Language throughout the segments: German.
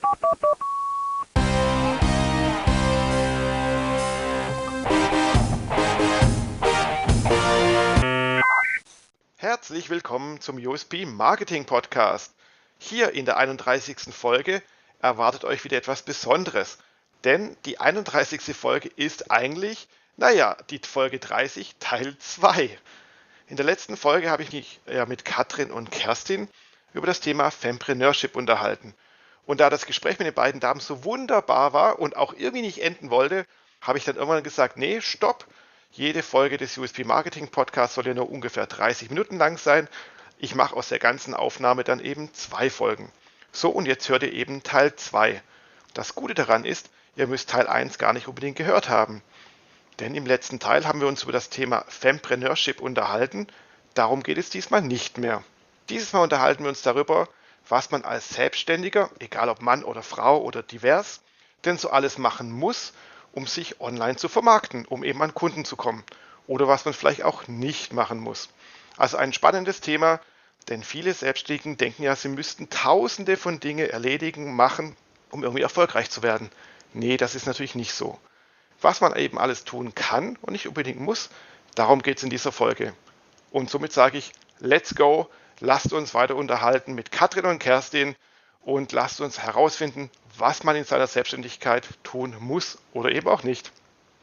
Herzlich willkommen zum USP Marketing Podcast. Hier in der 31. Folge erwartet euch wieder etwas Besonderes, denn die 31. Folge ist eigentlich, die Folge 30 Teil 2. In der letzten Folge habe ich mich mit Katrin und Kerstin über das Thema Fempreneurship unterhalten. Und da das Gespräch mit den beiden Damen so wunderbar war und auch irgendwie nicht enden wollte, habe ich dann irgendwann gesagt, nee, stopp. Jede Folge des USP Marketing Podcasts soll ja nur ungefähr 30 Minuten lang sein. Ich mache aus der ganzen Aufnahme dann eben 2 Folgen. So, und jetzt hört ihr eben Teil 2. Das Gute daran ist, ihr müsst Teil 1 gar nicht unbedingt gehört haben. Denn im letzten Teil haben wir uns über das Thema Fempreneurship unterhalten. Darum geht es diesmal nicht mehr. Dieses Mal unterhalten wir uns darüber, was man als Selbstständiger, egal ob Mann oder Frau oder divers, denn so alles machen muss, um sich online zu vermarkten, um eben an Kunden zu kommen. Oder was man vielleicht auch nicht machen muss. Also ein spannendes Thema, denn viele Selbstständigen denken ja, sie müssten tausende von Dingen erledigen, machen, um irgendwie erfolgreich zu werden. Nee, das ist natürlich nicht so. Was man eben alles tun kann und nicht unbedingt muss, darum geht es in dieser Folge. Und somit sage ich, let's go, lasst uns weiter unterhalten mit Katrin und Kerstin und lasst uns herausfinden, was man in seiner Selbstständigkeit tun muss oder eben auch nicht.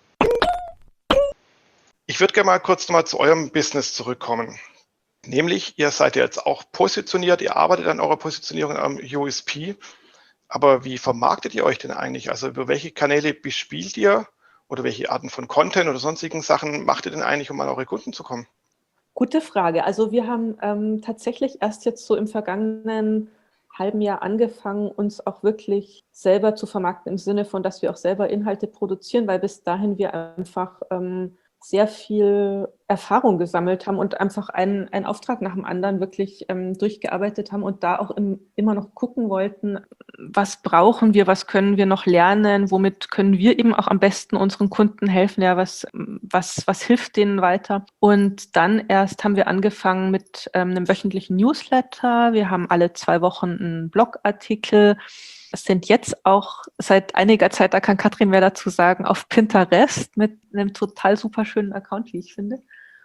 Ich würde gerne mal kurz nochmal zu eurem Business zurückkommen. Nämlich, ihr seid ja jetzt auch positioniert, ihr arbeitet an eurer Positionierung am USP. Aber wie vermarktet ihr euch denn eigentlich? Also über welche Kanäle bespielt ihr oder welche Arten von Content oder sonstigen Sachen macht ihr denn eigentlich, um an eure Kunden zu kommen? Gute Frage. Also wir haben tatsächlich erst jetzt so im vergangenen halben Jahr angefangen, uns auch wirklich selber zu vermarkten, im Sinne von, dass wir auch selber Inhalte produzieren, weil bis dahin wir einfach sehr viel Erfahrung gesammelt haben und einfach einen Auftrag nach dem anderen wirklich durchgearbeitet haben und da auch immer noch gucken wollten, was brauchen wir, was können wir noch lernen, womit können wir eben auch am besten unseren Kunden helfen, ja, was hilft denen weiter. Und dann erst haben wir angefangen mit einem wöchentlichen Newsletter. Wir haben alle 2 Wochen einen Blogartikel. Es sind jetzt auch seit einiger Zeit, da kann Katrin mehr dazu sagen, auf Pinterest mit einem total super schönen Account, wie ich finde.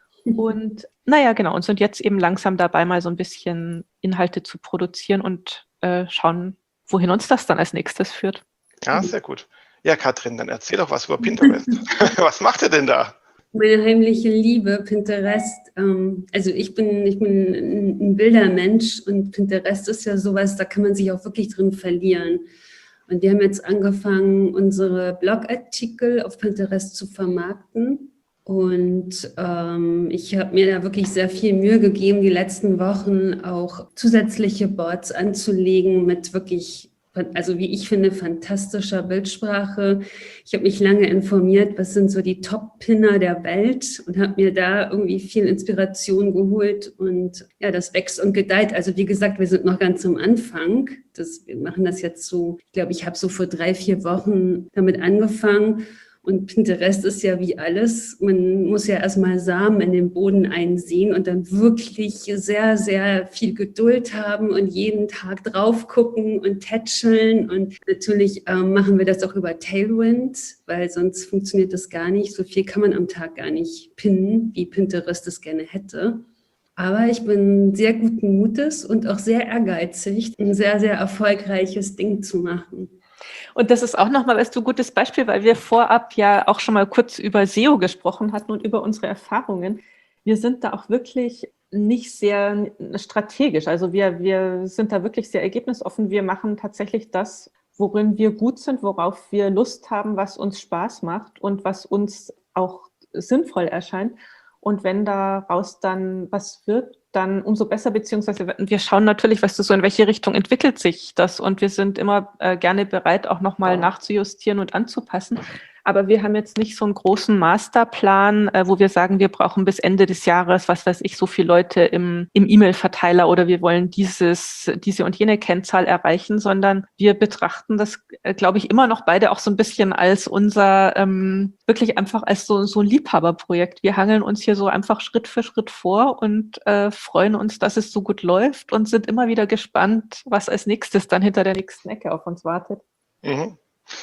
Und und sind jetzt eben langsam dabei, mal so ein bisschen Inhalte zu produzieren und schauen, wohin uns das dann als nächstes führt. Ja, sehr gut. Ja, Katrin, dann erzähl doch was über Pinterest. Was macht ihr denn da? Meine heimliche Liebe, Pinterest. Also ich bin ein Bildermensch und Pinterest ist ja sowas, da kann man sich auch wirklich drin verlieren. Und wir haben jetzt angefangen, unsere Blogartikel auf Pinterest zu vermarkten. Und ich habe mir da wirklich sehr viel Mühe gegeben, die letzten Wochen auch zusätzliche Boards anzulegen mit wirklich, also wie ich finde, fantastischer Bildsprache. Ich habe mich lange informiert, was sind so die Top-Pinner der Welt und habe mir da irgendwie viel Inspiration geholt. Und ja, das wächst und gedeiht. Also wie gesagt, wir sind noch ganz am Anfang. Wir machen das jetzt so, ich glaube, ich habe so vor 3-4 Wochen damit angefangen. Und Pinterest ist ja wie alles. Man muss ja erstmal Samen in den Boden einsehen und dann wirklich sehr, sehr viel Geduld haben und jeden Tag drauf gucken und tätscheln. Und natürlich machen wir das auch über Tailwind, weil sonst funktioniert das gar nicht. So viel kann man am Tag gar nicht pinnen, wie Pinterest es gerne hätte. Aber ich bin sehr guten Mutes und auch sehr ehrgeizig, ein sehr, sehr erfolgreiches Ding zu machen. Und das ist auch nochmal, weißt du, ein gutes Beispiel, weil wir vorab ja auch schon mal kurz über SEO gesprochen hatten und über unsere Erfahrungen. Wir sind da auch wirklich nicht sehr strategisch. Also wir sind da wirklich sehr ergebnisoffen. Wir machen tatsächlich das, worin wir gut sind, worauf wir Lust haben, was uns Spaß macht und was uns auch sinnvoll erscheint. Und wenn daraus dann was wird, dann umso besser, beziehungsweise wir schauen natürlich, weißt du, so in welche Richtung entwickelt sich das und wir sind immer gerne bereit, auch nochmal nachzujustieren und anzupassen. Aber wir haben jetzt nicht so einen großen Masterplan, wo wir sagen, wir brauchen bis Ende des Jahres, was weiß ich, so viele Leute im E-Mail-Verteiler oder wir wollen diese und jene Kennzahl erreichen, sondern wir betrachten das, glaube ich, immer noch beide auch so ein bisschen als unser, wirklich einfach als so ein Liebhaberprojekt. Wir hangeln uns hier so einfach Schritt für Schritt vor und freuen uns, dass es so gut läuft und sind immer wieder gespannt, was als nächstes dann hinter der nächsten Ecke auf uns wartet. Mhm.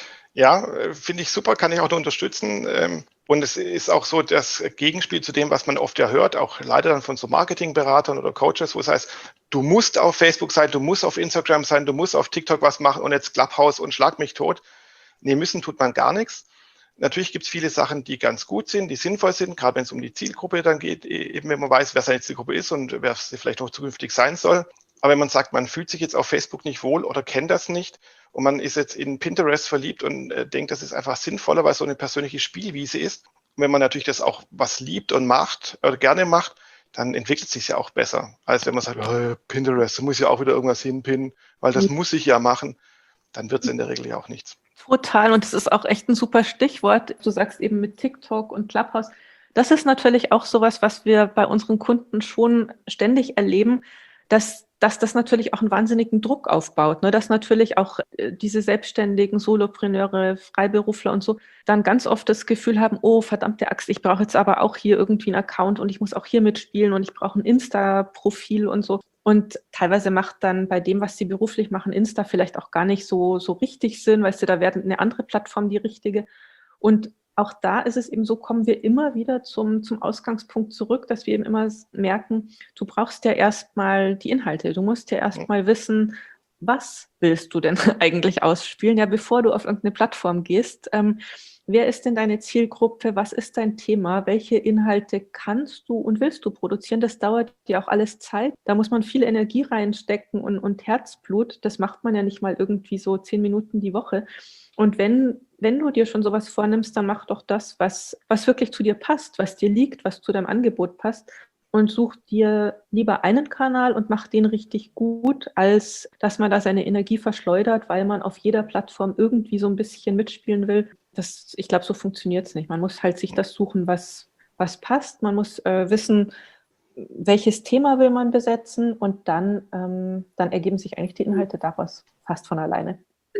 Ja, finde ich super, kann ich auch nur unterstützen. Und es ist auch so das Gegenspiel zu dem, was man oft ja hört, auch leider dann von so Marketingberatern oder Coaches, wo es heißt, du musst auf Facebook sein, du musst auf Instagram sein, du musst auf TikTok was machen und jetzt Clubhouse und schlag mich tot. Nee, müssen tut man gar nichts. Natürlich gibt es viele Sachen, die ganz gut sind, die sinnvoll sind, gerade wenn es um die Zielgruppe dann geht, eben wenn man weiß, wer seine Zielgruppe ist und wer sie vielleicht auch zukünftig sein soll. Aber wenn man sagt, man fühlt sich jetzt auf Facebook nicht wohl oder kennt das nicht und man ist jetzt in Pinterest verliebt und denkt, das ist einfach sinnvoller, weil es so eine persönliche Spielwiese ist. Und wenn man natürlich das auch was liebt und macht oder gerne macht, dann entwickelt es sich ja auch besser, als wenn man sagt, oh, Pinterest, da muss ich ja auch wieder irgendwas hinpinnen, weil das muss ich ja machen. Dann wird es in der Regel ja auch nichts. Total. Und es ist auch echt ein super Stichwort. Du sagst eben mit TikTok und Clubhouse. Das ist natürlich auch sowas, was wir bei unseren Kunden schon ständig erleben, dass das natürlich auch einen wahnsinnigen Druck aufbaut, ne? Dass natürlich auch diese selbstständigen Solopreneure, Freiberufler und so dann ganz oft das Gefühl haben, oh, verdammte Axt, ich brauche jetzt aber auch hier irgendwie einen Account und ich muss auch hier mitspielen und ich brauche ein Insta-Profil und so. Und teilweise macht dann bei dem, was sie beruflich machen, Insta vielleicht auch gar nicht so richtig Sinn, weißt du, da wäre eine andere Plattform die richtige. Und auch da ist es eben so, kommen wir immer wieder zum Ausgangspunkt zurück, dass wir eben immer merken, du brauchst ja erstmal die Inhalte. Du musst ja erstmal wissen, was willst du denn eigentlich ausspielen, ja, bevor du auf irgendeine Plattform gehst. Wer ist denn deine Zielgruppe? Was ist dein Thema? Welche Inhalte kannst du und willst du produzieren? Das dauert ja auch alles Zeit. Da muss man viel Energie reinstecken und Herzblut. Das macht man ja nicht mal irgendwie so 10 Minuten die Woche. Und wenn du dir schon sowas vornimmst, dann mach doch das, was wirklich zu dir passt, was dir liegt, was zu deinem Angebot passt. Und such dir lieber einen Kanal und mach den richtig gut, als dass man da seine Energie verschleudert, weil man auf jeder Plattform irgendwie so ein bisschen mitspielen will. Ich glaube, so funktioniert es nicht. Man muss halt sich das suchen, was passt. Man muss wissen, welches Thema will man besetzen und dann ergeben sich eigentlich die Inhalte daraus fast von alleine.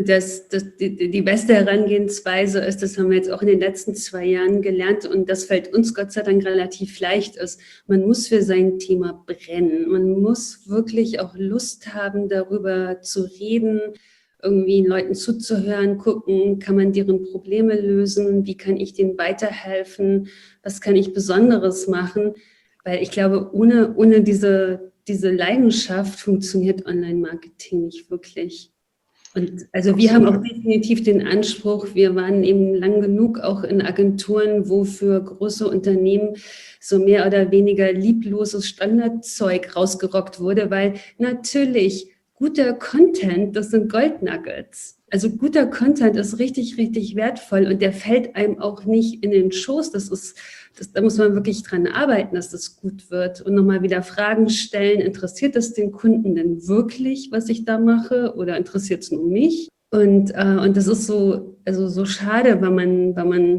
Die beste Herangehensweise ist, das haben wir jetzt auch in den letzten 2 Jahren gelernt und das fällt uns Gott sei Dank relativ leicht ist, man muss für sein Thema brennen. Man muss wirklich auch Lust haben, darüber zu reden, irgendwie Leuten zuzuhören, gucken, kann man deren Probleme lösen, wie kann ich denen weiterhelfen, was kann ich Besonderes machen, weil ich glaube, ohne diese Leidenschaft funktioniert Online-Marketing nicht wirklich. Und also wir haben auch definitiv den Anspruch, wir waren eben lang genug auch in Agenturen, wo für große Unternehmen so mehr oder weniger liebloses Standardzeug rausgerockt wurde, weil natürlich guter Content, das sind Goldnuggets. Also guter Content ist richtig, richtig wertvoll und der fällt einem auch nicht in den Schoß. Da muss man wirklich dran arbeiten, dass das gut wird und nochmal wieder Fragen stellen. Interessiert es den Kunden denn wirklich, was ich da mache oder interessiert es nur mich? Und das ist so schade, weil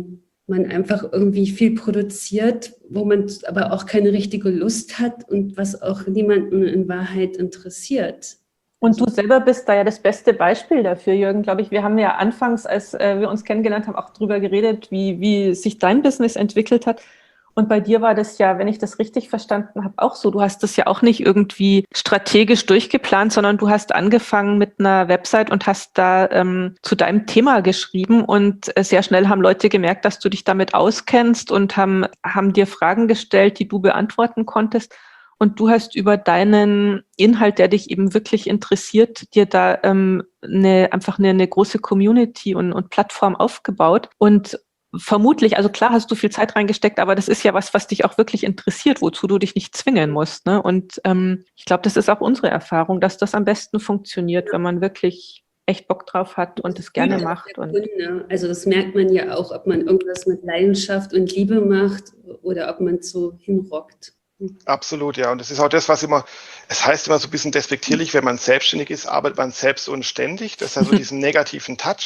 man einfach irgendwie viel produziert, wo man aber auch keine richtige Lust hat und was auch niemanden in Wahrheit interessiert. Und du selber bist da ja das beste Beispiel dafür, Jürgen, glaube ich. Wir haben ja anfangs, als wir uns kennengelernt haben, auch drüber geredet, wie sich dein Business entwickelt hat. Und bei dir war das ja, wenn ich das richtig verstanden habe, auch so. Du hast das ja auch nicht irgendwie strategisch durchgeplant, sondern du hast angefangen mit einer Website und hast da zu deinem Thema geschrieben. Und sehr schnell haben Leute gemerkt, dass du dich damit auskennst und haben dir Fragen gestellt, die du beantworten konntest. Und du hast über deinen Inhalt, der dich eben wirklich interessiert, dir da einfach eine große Community und Plattform aufgebaut. Und vermutlich, also klar hast du viel Zeit reingesteckt, aber das ist ja was dich auch wirklich interessiert, wozu du dich nicht zwingen musst, ne? Und ich glaube, das ist auch unsere Erfahrung, dass das am besten funktioniert, wenn man wirklich echt Bock drauf hat und es gerne macht. Also das merkt man ja auch, ob man irgendwas mit Leidenschaft und Liebe macht oder ob man so hinrockt. Absolut, ja. Und das ist auch das, es heißt immer so ein bisschen despektierlich, wenn man selbstständig ist, arbeitet man selbst und ständig. Das hat so diesen negativen Touch.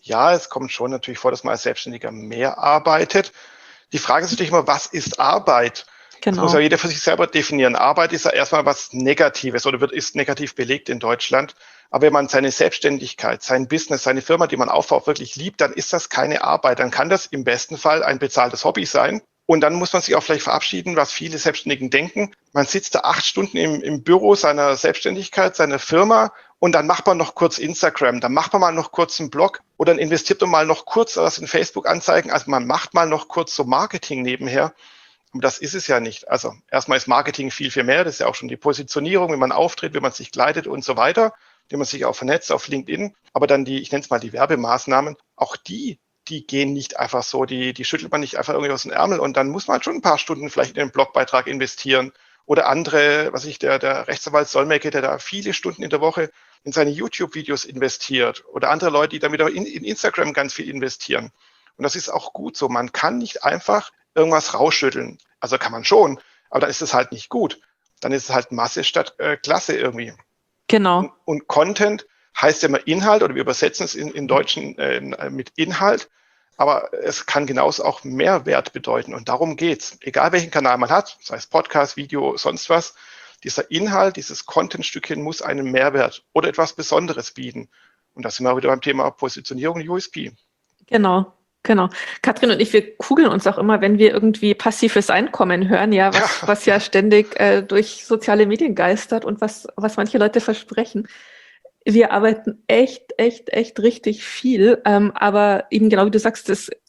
Ja, es kommt schon natürlich vor, dass man als Selbstständiger mehr arbeitet. Die Frage ist natürlich immer, was ist Arbeit? Das muss ja Genau. jeder für sich selber definieren. Arbeit ist ja erstmal was Negatives oder ist negativ belegt in Deutschland. Aber wenn man seine Selbstständigkeit, sein Business, seine Firma, die man aufbaut, wirklich liebt, dann ist das keine Arbeit. Dann kann das im besten Fall ein bezahltes Hobby sein. Und dann muss man sich auch vielleicht verabschieden, was viele Selbstständigen denken. Man sitzt da 8 Stunden im Büro seiner Selbstständigkeit, seiner Firma, und dann macht man noch kurz Instagram, dann macht man mal noch kurz einen Blog oder dann investiert man mal noch kurz was in Facebook-Anzeigen. Also man macht mal noch kurz so Marketing nebenher. Und das ist es ja nicht. Also erstmal ist Marketing viel, viel mehr. Das ist ja auch schon die Positionierung, wie man auftritt, wie man sich kleidet und so weiter, wie man sich auch vernetzt auf LinkedIn. Aber dann ich nenne es mal die Werbemaßnahmen, auch die gehen nicht einfach so, die schüttelt man nicht einfach irgendwie aus dem Ärmel, und dann muss man halt schon ein paar Stunden vielleicht in einen Blogbeitrag investieren oder andere, der Rechtsanwalt Solmecke, der da viele Stunden in der Woche in seine YouTube-Videos investiert, oder andere Leute, die damit auch in Instagram ganz viel investieren. Und das ist auch gut so. Man kann nicht einfach irgendwas rausschütteln. Also kann man schon, aber dann ist es halt nicht gut. Dann ist es halt Masse statt Klasse irgendwie. Genau. Und Content heißt ja immer Inhalt, oder wir übersetzen es in Deutschen mit Inhalt, aber es kann genauso auch Mehrwert bedeuten, und darum geht's. Egal welchen Kanal man hat, sei es Podcast, Video, sonst was, dieser Inhalt, dieses Content-Stückchen muss einen Mehrwert oder etwas Besonderes bieten. Und da sind wir wieder beim Thema Positionierung und USP. Genau, genau. Katrin und ich, wir kugeln uns auch immer, wenn wir irgendwie passives Einkommen hören, ja, was ja ständig durch soziale Medien geistert und was manche Leute versprechen. Wir arbeiten echt richtig viel, aber eben genau wie du sagst,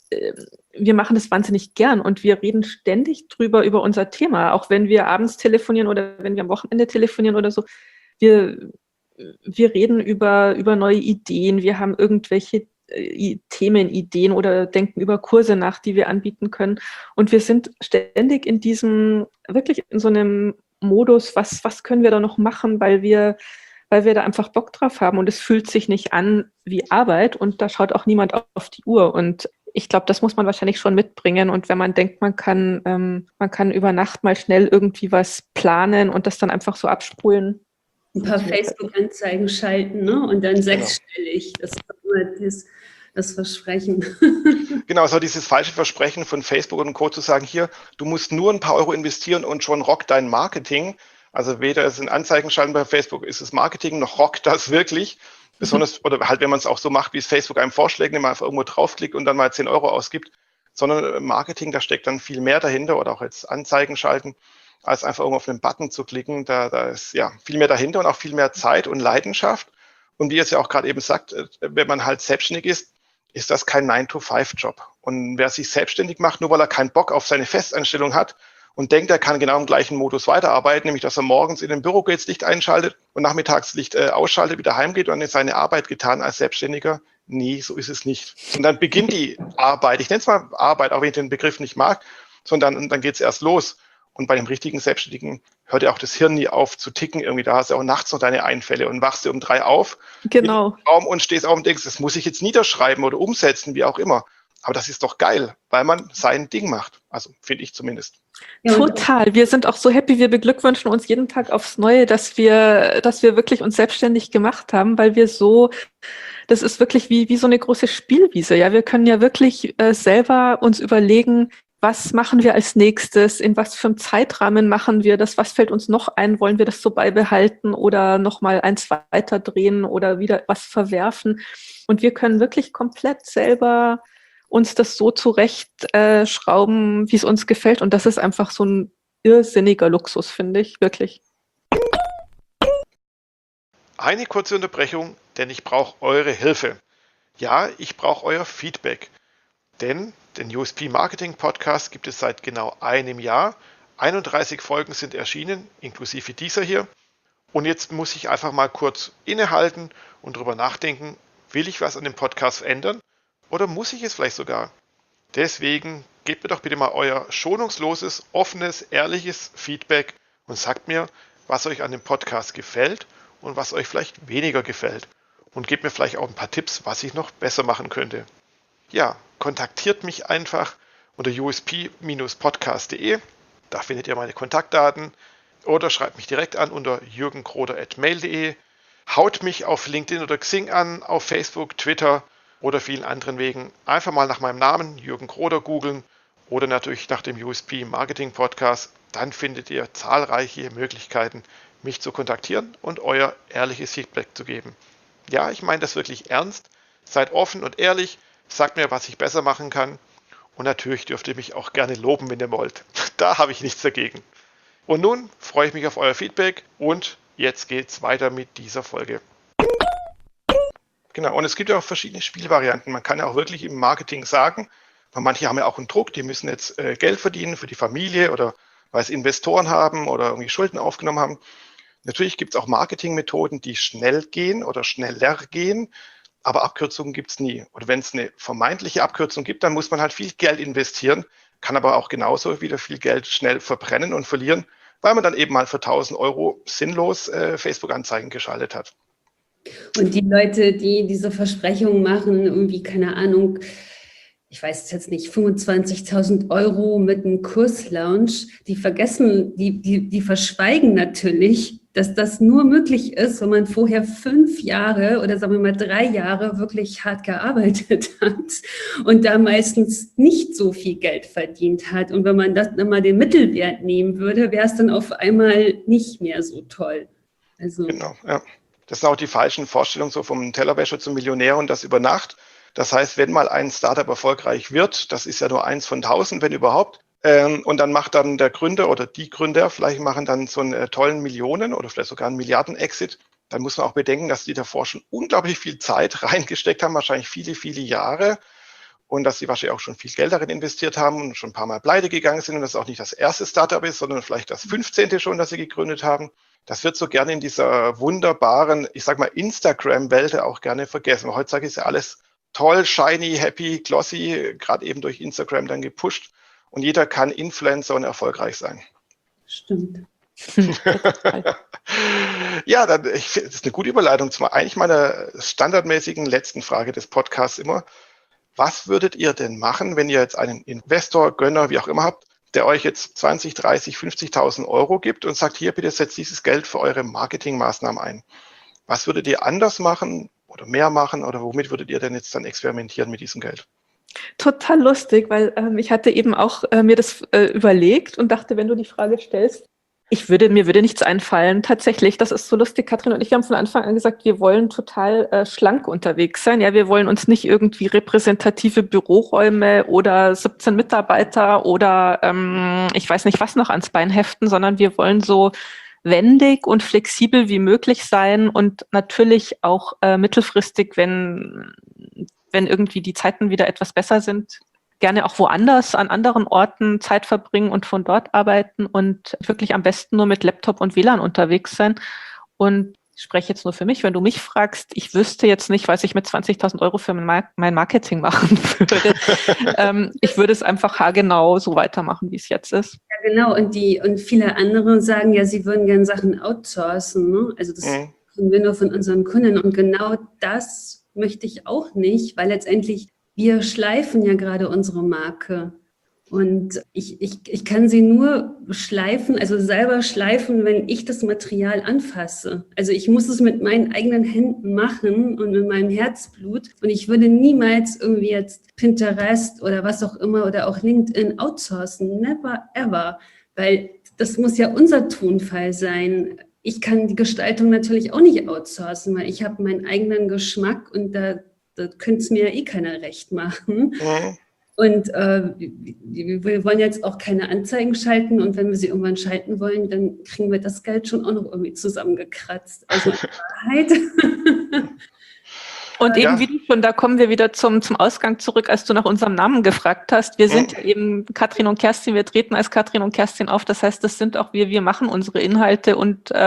wir machen das wahnsinnig gern und wir reden ständig über unser Thema, auch wenn wir abends telefonieren oder wenn wir am Wochenende telefonieren oder so. Wir reden über neue Ideen, wir haben irgendwelche Themenideen oder denken über Kurse nach, die wir anbieten können. Und wir sind ständig wirklich in so einem Modus, was können wir da noch machen, weil wir da einfach Bock drauf haben, und es fühlt sich nicht an wie Arbeit, und da schaut auch niemand auf die Uhr. Und ich glaube, das muss man wahrscheinlich schon mitbringen. Und wenn man denkt, man kann über Nacht mal schnell irgendwie was planen und das dann einfach so abspulen. Ein paar Facebook-Anzeigen schalten, ne? Und dann sechsstellig. Das ist immer das Versprechen. Genau, so dieses falsche Versprechen von Facebook und Co. zu sagen, hier, du musst nur ein paar Euro investieren und schon rockt dein Marketing. Also weder ist ein Anzeigen schalten bei Facebook, ist es Marketing, noch rockt das wirklich. Besonders, oder halt, wenn man es auch so macht, wie es Facebook einem vorschlägt, indem man einfach irgendwo draufklickt und dann mal 10 Euro ausgibt. Sondern Marketing, da steckt dann viel mehr dahinter, oder auch jetzt Anzeigen schalten, als einfach irgendwo auf einen Button zu klicken. Da ist ja viel mehr dahinter und auch viel mehr Zeit und Leidenschaft. Und wie ihr es ja auch gerade eben sagt, wenn man halt selbstständig ist das kein 9-to-5-Job. Und wer sich selbstständig macht, nur weil er keinen Bock auf seine Festanstellung hat und denkt, er kann genau im gleichen Modus weiterarbeiten, nämlich dass er morgens in den Büro geht, das Licht einschaltet und nachmittags das Licht ausschaltet, wieder heimgeht und dann ist seine Arbeit getan als Selbstständiger. Nee, so ist es nicht. Und dann beginnt die Arbeit. Ich nenne es mal Arbeit, auch wenn ich den Begriff nicht mag, sondern dann geht es erst los. Und bei dem richtigen Selbstständigen hört ja auch das Hirn nie auf zu ticken. Irgendwie, da hast du auch nachts noch deine Einfälle und wachst du um 3 auf. Genau. Und stehst auf und denkst, das muss ich jetzt niederschreiben oder umsetzen, wie auch immer. Aber das ist doch geil, weil man sein Ding macht. Also finde ich zumindest. Ja, total. Wir sind auch so happy. Wir beglückwünschen uns jeden Tag aufs Neue, dass wir wirklich uns selbstständig gemacht haben, weil das ist wirklich wie so eine große Spielwiese. Ja, wir können ja wirklich selber uns überlegen, was machen wir als nächstes, in was für einem Zeitrahmen machen wir das, was fällt uns noch ein, wollen wir das so beibehalten oder nochmal eins weiter drehen oder wieder was verwerfen. Und wir können wirklich komplett selber uns das so zurechtschrauben, wie es uns gefällt. Und das ist einfach so ein irrsinniger Luxus, finde ich, wirklich. Eine kurze Unterbrechung, denn ich brauche eure Hilfe. Ja, ich brauche euer Feedback. Denn den USP Marketing Podcast gibt es seit genau einem Jahr. 31 Folgen sind erschienen, inklusive dieser hier. Und jetzt muss ich einfach mal kurz innehalten und drüber nachdenken, will ich was an dem Podcast verändern oder muss ich es vielleicht sogar? Deswegen gebt mir doch bitte mal euer schonungsloses, offenes, ehrliches Feedback und sagt mir, was euch an dem Podcast gefällt und was euch vielleicht weniger gefällt. Und gebt mir vielleicht auch ein paar Tipps, was ich noch besser machen könnte. Ja, kontaktiert mich einfach unter usp-podcast.de. Da findet ihr meine Kontaktdaten. Oder schreibt mich direkt an unter jürgenkroder@mail.de. Haut mich auf LinkedIn oder Xing an, auf Facebook, Twitter oder vielen anderen Wegen. Einfach mal nach meinem Namen, Jürgen Kroder, googeln oder natürlich nach dem USP Marketing Podcast. Dann findet ihr zahlreiche Möglichkeiten, mich zu kontaktieren und euer ehrliches Feedback zu geben. Ja, ich meine das wirklich ernst. Seid offen und ehrlich, sagt mir, was ich besser machen kann. Und natürlich dürft ihr mich auch gerne loben, wenn ihr wollt. Da habe ich nichts dagegen. Und nun freue ich mich auf euer Feedback und jetzt geht's weiter mit dieser Folge. Genau, und es gibt ja auch verschiedene Spielvarianten. Man kann ja auch wirklich im Marketing sagen, weil manche haben ja auch einen Druck, die müssen jetzt Geld verdienen für die Familie oder weil sie Investoren haben oder irgendwie Schulden aufgenommen haben. Natürlich gibt es auch Marketingmethoden, die schnell gehen oder schneller gehen, aber Abkürzungen gibt es nie. Oder wenn es eine vermeintliche Abkürzung gibt, dann muss man halt viel Geld investieren, kann aber auch genauso wieder viel Geld schnell verbrennen und verlieren, weil man dann eben mal für 1.000 Euro sinnlos Facebook-Anzeigen geschaltet hat. Und die Leute, die diese Versprechungen machen, irgendwie, keine Ahnung, ich weiß es jetzt nicht, 25.000 Euro mit einem Kurslaunch, die vergessen, die verschweigen natürlich, dass das nur möglich ist, wenn man vorher 5 Jahre oder sagen wir mal 3 Jahre wirklich hart gearbeitet hat und da meistens nicht so viel Geld verdient hat. Und wenn man das dann mal den Mittelwert nehmen würde, wäre es dann auf einmal nicht mehr so toll. Also Genau, ja. Das sind auch die falschen Vorstellungen so vom Tellerwäscher zum Millionär und das über Nacht. Das heißt, wenn mal ein Startup erfolgreich wird, das ist ja nur 1 von 1.000, wenn überhaupt, und dann macht dann der Gründer oder die Gründer vielleicht machen dann so einen tollen Millionen- oder vielleicht sogar einen Milliarden-Exit, dann muss man auch bedenken, dass die davor schon unglaublich viel Zeit reingesteckt haben, wahrscheinlich viele, viele Jahre und dass sie wahrscheinlich auch schon viel Geld darin investiert haben und schon ein paar Mal pleite gegangen sind und das auch nicht das erste Startup ist, sondern vielleicht das 15. schon, das sie gegründet haben. Das wird so gerne in dieser wunderbaren, ich sag mal, Instagram-Welt auch gerne vergessen. Weil heutzutage ist ja alles toll, shiny, happy, glossy, gerade eben durch Instagram dann gepusht. Und jeder kann Influencer und erfolgreich sein. stimmt. Ja, das ist eine gute Überleitung zu eigentlich meiner standardmäßigen letzten Frage des Podcasts immer. Was würdet ihr denn machen, wenn ihr jetzt einen Investor, Gönner, wie auch immer habt, der euch jetzt 20, 30, 50.000 Euro gibt und sagt, hier bitte setzt dieses Geld für eure Marketingmaßnahmen ein. Was würdet ihr anders machen oder mehr machen oder womit würdet ihr denn jetzt dann experimentieren mit diesem Geld? Total lustig, weil ich hatte eben auch mir das überlegt und dachte, wenn du die Frage stellst, mir würde nichts einfallen. Tatsächlich, das ist so lustig. Katrin und ich haben von Anfang an gesagt, wir wollen total schlank unterwegs sein. Ja, wir wollen uns nicht irgendwie repräsentative Büroräume oder 17 Mitarbeiter oder ich weiß nicht was noch ans Bein heften, sondern wir wollen so wendig und flexibel wie möglich sein und natürlich auch mittelfristig, wenn irgendwie die Zeiten wieder etwas besser sind, gerne auch woanders, an anderen Orten Zeit verbringen und von dort arbeiten und wirklich am besten nur mit Laptop und WLAN unterwegs sein. Und ich spreche jetzt nur für mich, wenn du mich fragst, ich wüsste jetzt nicht, was ich mit 20.000 Euro für mein Marketing machen würde. Ich würde es einfach haargenau so weitermachen, wie es jetzt ist. Ja, genau. Und viele andere sagen ja, sie würden gerne Sachen outsourcen. Ne? Also das können wir nur von unseren Kunden. Und genau das möchte ich auch nicht, weil letztendlich wir schleifen ja gerade unsere Marke. Und ich kann sie nur schleifen, also selber schleifen, wenn ich das Material anfasse. Also ich muss es mit meinen eigenen Händen machen und mit meinem Herzblut. Und ich würde niemals irgendwie jetzt Pinterest oder was auch immer oder auch LinkedIn outsourcen. Never ever. Weil das muss ja unser Tonfall sein. Ich kann die Gestaltung natürlich auch nicht outsourcen, weil ich habe meinen eigenen Geschmack und da könnte es mir ja eh keiner recht machen. Mhm. Und wir wollen jetzt auch keine Anzeigen schalten und wenn wir sie irgendwann schalten wollen, dann kriegen wir das Geld schon auch noch irgendwie zusammengekratzt. Also in Wahrheit. Und eben wie du schon, da kommen wir wieder zum Ausgang zurück, als du nach unserem Namen gefragt hast. Wir sind eben Katrin und Kerstin, wir treten als Katrin und Kerstin auf. Das heißt, das sind auch wir machen unsere Inhalte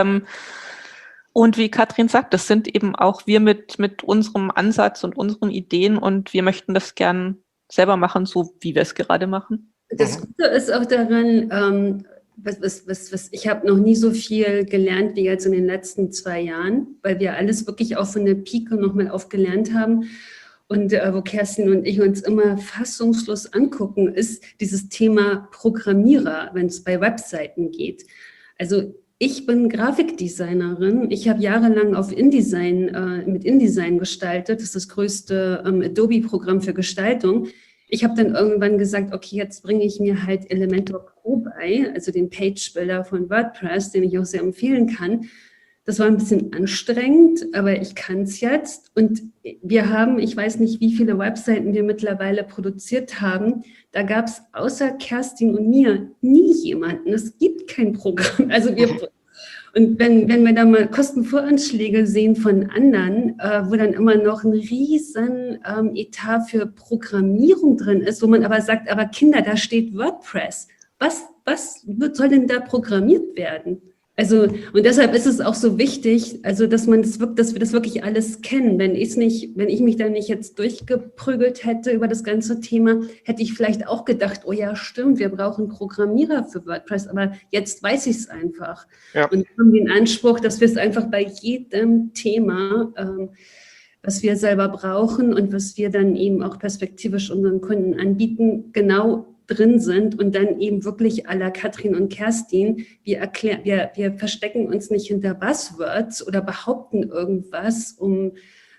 und wie Katrin sagt, das sind eben auch wir mit unserem Ansatz und unseren Ideen und wir möchten das gern selber machen, so wie wir es gerade machen. Das Gute ist auch daran, ich habe noch nie so viel gelernt wie jetzt in den letzten 2 Jahren, weil wir alles wirklich auch von der Pike nochmal aufgelernt haben. Und wo Kerstin und ich uns immer fassungslos angucken, ist dieses Thema Programmierer, wenn es bei Webseiten geht. Also Ich bin Grafikdesignerin. Ich habe jahrelang auf InDesign, mit InDesign gestaltet. Das ist das größte Adobe-Programm für Gestaltung. Ich habe dann irgendwann gesagt, okay, jetzt bringe ich mir halt Elementor Pro bei, also den Page-Builder von WordPress, den ich auch sehr empfehlen kann. Das war ein bisschen anstrengend, aber ich kann es jetzt. Und wir haben, ich weiß nicht, wie viele Webseiten wir mittlerweile produziert haben. Da gab es außer Kerstin und mir nie jemanden. Es gibt kein Programm. Und wenn wir da mal Kostenvoranschläge sehen von anderen, wo dann immer noch ein riesen Etat für Programmierung drin ist, wo man aber sagt, aber Kinder, da steht WordPress. Was soll denn da programmiert werden? Also, und deshalb ist es auch so wichtig, also, dass wir das wirklich alles kennen. Wenn ich mich da nicht jetzt durchgeprügelt hätte über das ganze Thema, hätte ich vielleicht auch gedacht, oh ja, stimmt, wir brauchen Programmierer für WordPress, aber jetzt weiß ich es einfach. Ja. Und wir haben den Anspruch, dass wir es einfach bei jedem Thema, was wir selber brauchen und was wir dann eben auch perspektivisch unseren Kunden anbieten, genau drin sind und dann eben wirklich à la Katrin und Kerstin, wir verstecken uns nicht hinter Buzzwords oder behaupten irgendwas, um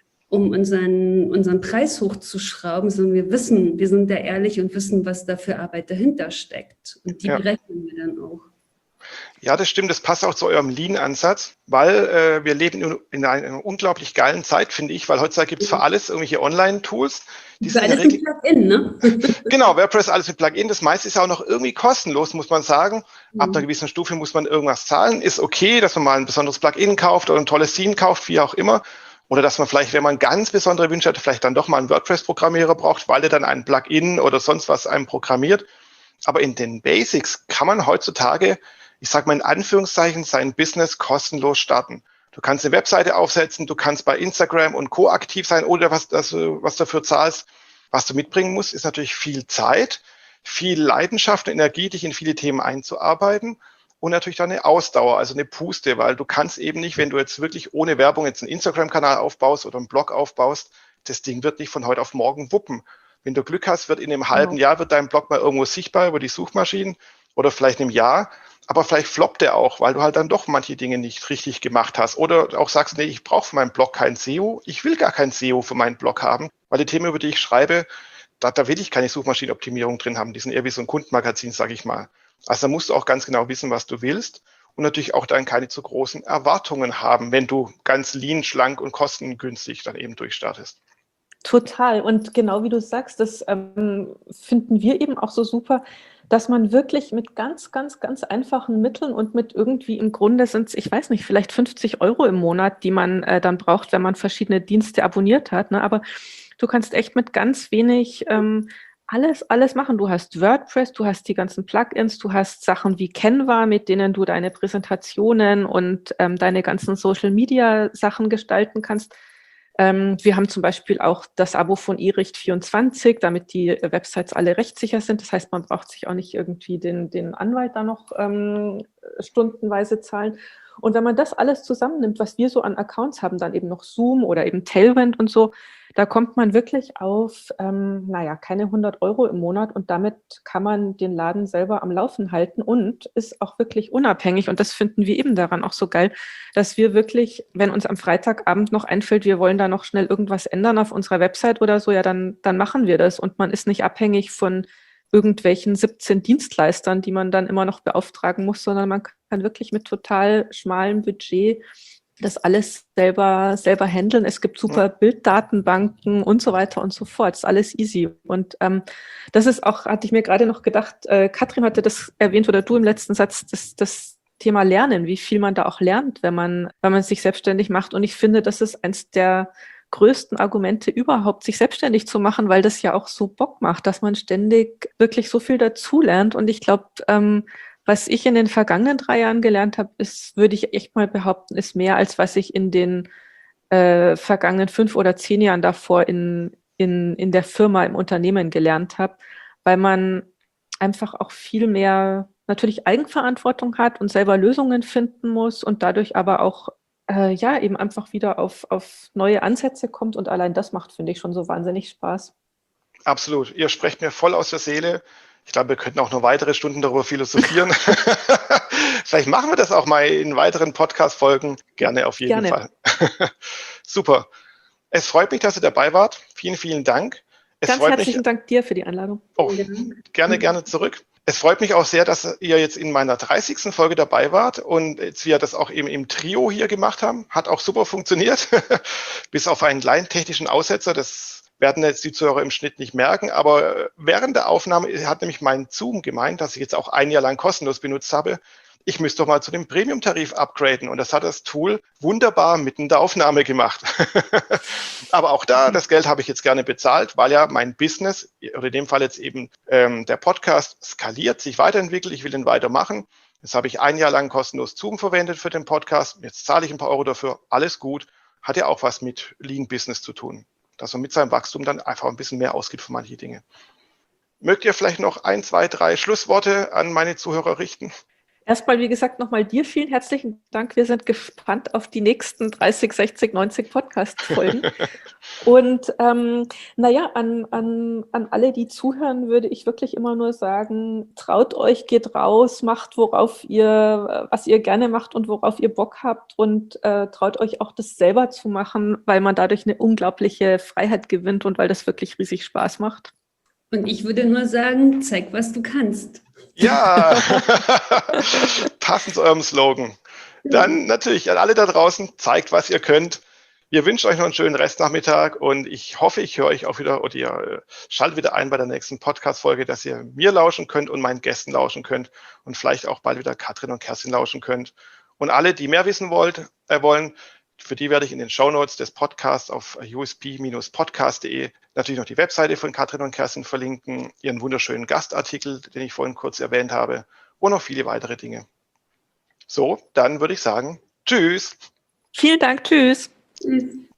unseren Preis hochzuschrauben, sondern wir sind da ehrlich und wissen, was da für Arbeit dahinter steckt. Und die berechnen wir dann auch. Ja, das stimmt. Das passt auch zu eurem Lean-Ansatz, weil wir leben in einer unglaublich geilen Zeit, finde ich, weil heutzutage gibt es für alles irgendwelche Online-Tools. Für alles mit Plugin, ne? Genau, WordPress alles mit Plugin. Das meiste ist auch noch irgendwie kostenlos, muss man sagen. Ab einer gewissen Stufe muss man irgendwas zahlen. Ist okay, dass man mal ein besonderes Plugin kauft oder ein tolles Theme kauft, wie auch immer. Oder dass man vielleicht, wenn man ganz besondere Wünsche hat, vielleicht dann doch mal einen WordPress-Programmierer braucht, weil der dann ein Plugin oder sonst was einem programmiert. Aber in den Basics kann man heutzutage, ich sage mal in Anführungszeichen, sein Business kostenlos starten. Du kannst eine Webseite aufsetzen, du kannst bei Instagram und Co. aktiv sein, oder was dafür zahlst. Was du mitbringen musst, ist natürlich viel Zeit, viel Leidenschaft und Energie, dich in viele Themen einzuarbeiten und natürlich dann eine Ausdauer, also eine Puste, weil du kannst eben nicht, wenn du jetzt wirklich ohne Werbung jetzt einen Instagram-Kanal aufbaust oder einen Blog aufbaust, das Ding wird nicht von heute auf morgen wuppen. Wenn du Glück hast, wird in einem halben Jahr wird dein Blog mal irgendwo sichtbar über die Suchmaschinen oder vielleicht in einem Jahr, aber vielleicht floppt der auch, weil du halt dann doch manche Dinge nicht richtig gemacht hast oder auch sagst, nee, ich brauche für meinen Blog kein SEO, ich will gar kein SEO für meinen Blog haben, weil die Themen, über die ich schreibe, da will ich keine Suchmaschinenoptimierung drin haben, die sind eher wie so ein Kundenmagazin, sage ich mal. Also da musst du auch ganz genau wissen, was du willst und natürlich auch dann keine zu großen Erwartungen haben, wenn du ganz lean, schlank und kostengünstig dann eben durchstartest. Total. Und genau wie du sagst, das finden wir eben auch so super, dass man wirklich mit ganz, ganz, ganz einfachen Mitteln und mit irgendwie im Grunde sind es, ich weiß nicht, vielleicht 50 € im Monat, die man dann braucht, wenn man verschiedene Dienste abonniert hat. Ne? Aber du kannst echt mit ganz wenig alles machen. Du hast WordPress, du hast die ganzen Plugins, du hast Sachen wie Canva, mit denen du deine Präsentationen und deine ganzen Social-Media-Sachen gestalten kannst. Wir haben zum Beispiel auch das Abo von eRicht24, damit die Websites alle rechtssicher sind. Das heißt, man braucht sich auch nicht irgendwie den Anwalt da noch stundenweise zahlen. Und wenn man das alles zusammennimmt, was wir so an Accounts haben, dann eben noch Zoom oder eben Tailwind und so, da kommt man wirklich auf, keine 100 € im Monat und damit kann man den Laden selber am Laufen halten und ist auch wirklich unabhängig. Und das finden wir eben daran auch so geil, dass wir wirklich, wenn uns am Freitagabend noch einfällt, wir wollen da noch schnell irgendwas ändern auf unserer Website oder so, ja, dann machen wir das. Und man ist nicht abhängig von irgendwelchen 17 Dienstleistern, die man dann immer noch beauftragen muss, sondern man kann wirklich mit total schmalem Budget das alles selber handeln. Es gibt super Bilddatenbanken und so weiter und so fort. Das ist alles easy. Und das ist auch, hatte ich mir gerade noch gedacht, Katrin hatte das erwähnt oder du im letzten Satz, das Thema Lernen, wie viel man da auch lernt, wenn man sich selbstständig macht. Und ich finde, das ist eins der größten Argumente überhaupt, sich selbstständig zu machen, weil das ja auch so Bock macht, dass man ständig wirklich so viel dazulernt. Und ich glaube, was ich in den vergangenen 3 Jahren gelernt habe, ist, würde ich echt mal behaupten, ist mehr, als was ich in den vergangenen 5 oder 10 Jahren davor in der Firma, im Unternehmen gelernt habe, weil man einfach auch viel mehr natürlich Eigenverantwortung hat und selber Lösungen finden muss und dadurch aber auch eben einfach wieder auf neue Ansätze kommt. Und allein das macht, finde ich, schon so wahnsinnig Spaß. Absolut. Ihr sprecht mir voll aus der Seele. Ich glaube, wir könnten auch noch weitere Stunden darüber philosophieren. Vielleicht machen wir das auch mal in weiteren Podcast-Folgen. Gerne auf jeden Fall. Super. Es freut mich, dass ihr dabei wart. Vielen, vielen Dank. Ganz herzlichen Dank dir für die Einladung. Oh, gerne zurück. Es freut mich auch sehr, dass ihr jetzt in meiner 30. Folge dabei wart und jetzt wir das auch eben im Trio hier gemacht haben. Hat auch super funktioniert, bis auf einen kleinen technischen Aussetzer. Das werden jetzt die Zuhörer im Schnitt nicht merken, aber während der Aufnahme hat nämlich mein Zoom gemeint, dass ich jetzt auch ein Jahr lang kostenlos benutzt habe. Ich müsste doch mal zu dem Premium-Tarif upgraden und das hat das Tool wunderbar mitten der Aufnahme gemacht. Aber auch da, das Geld habe ich jetzt gerne bezahlt, weil ja mein Business, oder in dem Fall jetzt eben der Podcast, skaliert, sich weiterentwickelt, ich will den weitermachen. Jetzt habe ich ein Jahr lang kostenlos Zoom verwendet für den Podcast, jetzt zahle ich ein paar Euro dafür, alles gut, hat ja auch was mit Lean Business zu tun, dass man mit seinem Wachstum dann einfach ein bisschen mehr ausgibt für manche Dinge. Mögt ihr vielleicht noch 1, 2, 3 Schlussworte an meine Zuhörer richten? Erstmal, wie gesagt, nochmal dir vielen herzlichen Dank. Wir sind gespannt auf die nächsten 30, 60, 90 Podcast-Folgen. Und an alle, die zuhören, würde ich wirklich immer nur sagen, traut euch, geht raus, macht, was ihr gerne macht und worauf ihr Bock habt und traut euch auch, das selber zu machen, weil man dadurch eine unglaubliche Freiheit gewinnt und weil das wirklich riesig Spaß macht. Und ich würde nur sagen, zeig, was du kannst. Ja, passend zu eurem Slogan. Dann natürlich an alle da draußen, zeigt, was ihr könnt. Wir wünschen euch noch einen schönen Restnachmittag und ich hoffe, ich höre euch auch wieder oder ihr schaltet wieder ein bei der nächsten Podcast-Folge, dass ihr mir lauschen könnt und meinen Gästen lauschen könnt und vielleicht auch bald wieder Katrin und Kerstin lauschen könnt. Und alle, die mehr wissen wollen, für die werde ich in den Shownotes des Podcasts auf usp-podcast.de natürlich noch die Webseite von Katrin und Kerstin verlinken, ihren wunderschönen Gastartikel, den ich vorhin kurz erwähnt habe, und noch viele weitere Dinge. So, dann würde ich sagen, tschüss. Vielen Dank, tschüss. Tschüss.